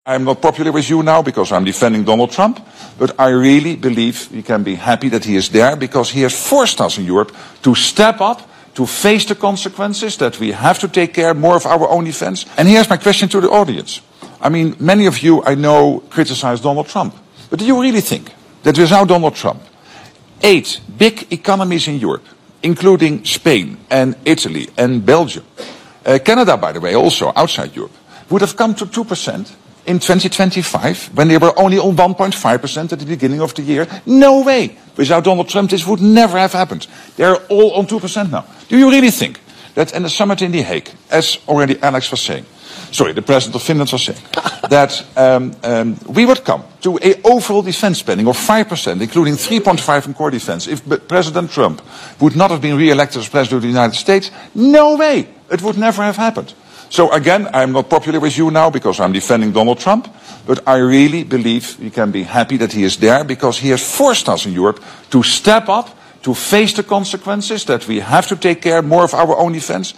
I'm not popular with you now because I'm defending Donald Trump, but I really believe we can be happy that he is there because he has forced us in Europe to step up, to face the consequences, that we have to take care more of our own defense. And here's my question to the audience. I mean, many of you, I know, criticize Donald Trump. But do you really think that without Donald Trump, 8 big economies in Europe, including Spain and Italy and Belgium, Canada, by the way, also outside Europe, would have come to 2% in 2025 when they were only on 1.5% at the beginning of the year? No way. Without Donald Trump, this would never have happened. They're all on 2% now. Do you really think that in the summit in The Hague, as already Alex was saying, the president of Finland was saying, that we would come to an overall defense spending of 5%, including 3.5% in core defense, if President Trump would not have been re-elected as president of the United States? No way. It would never have happened. So again, I'm not popular with you now because I'm defending Donald Trump, but I really believe we can be happy that he is there because he has forced us in Europe to step up, to face the consequences, that we have to take care more of our own defense.